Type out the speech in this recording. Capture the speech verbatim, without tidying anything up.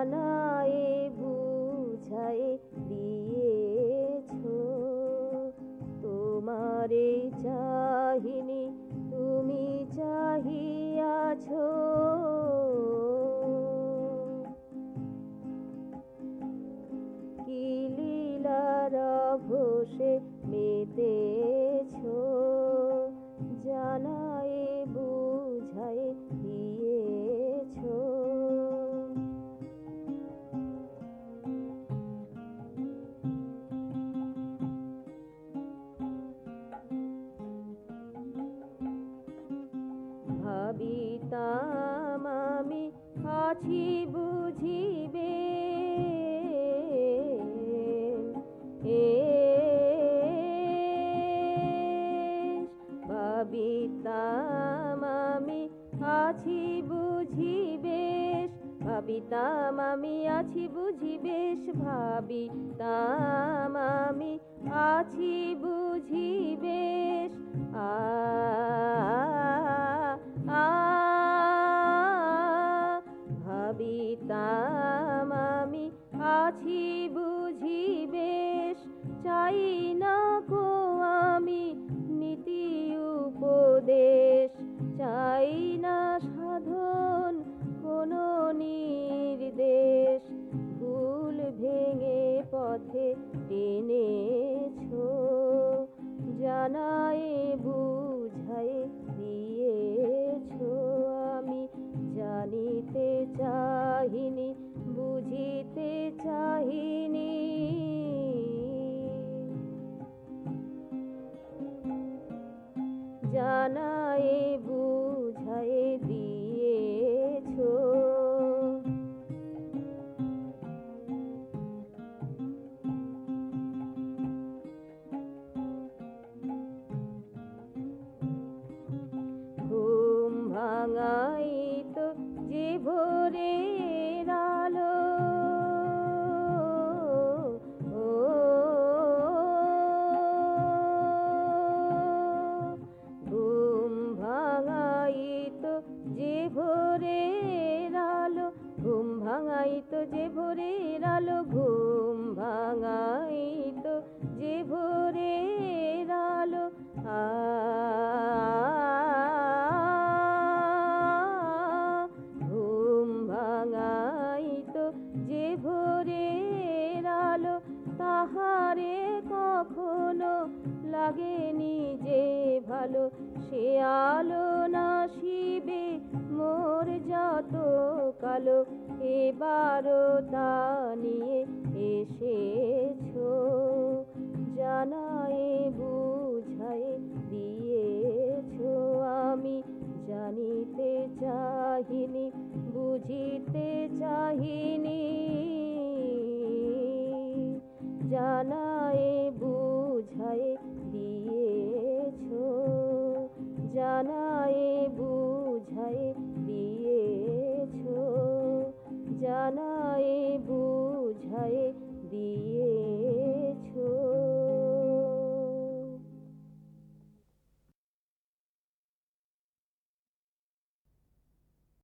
জানায়ে বুঝায়ে দিয়েছো। তোমারে চাহিনি তুমি চাহিয়াছো। কি লীলার ঘোষে মেতেছো, জানায়ে বুঝায়ে দিয়েছো। ভাবিতাম আমি আছি বুঝিবে, ভাবিতাম আমি আছি বুঝিবেশ, ভাবিতাম আমি আছি বুঝিবেশ, ভাবিতাম আমি আছি বুঝিবেশ। আ আ ভাবিতাম আমি আছি বুঝিবেশ, চাই না কো আমি নীতি উপদেশ, চাই না সাধন কোনো নির্দেশ। ভুল ভেঙে পথে টেনেছো, জানায়ে বুঝায়ে দিয়েছো। আমি জানিতে চাহিনি বুঝিতে চাহিনি, জানায়ে বুঝায়ে দিয়েছো। ঘুম ভাঙাইত যে ভোরের আলো, ঘুম ভাঙাইত যে ভোরের আলো, ঘুম ভাঙাইত যে ভোরের আলো, ঘুম ভাঙাইত যে ভোরের আলো। আ ঘুম ভাঙাইত যে ভোরের আলো, তাহারে কখনো লাগেনি যে ভালো। সে আলো নাশিবে মোর যত কালো, এবারও তা নিয়ে এসেছো, জানায়ে বুঝায়ে দিয়েছো। আমি জানিতে চাহিনি বুঝিতে চাহিনি।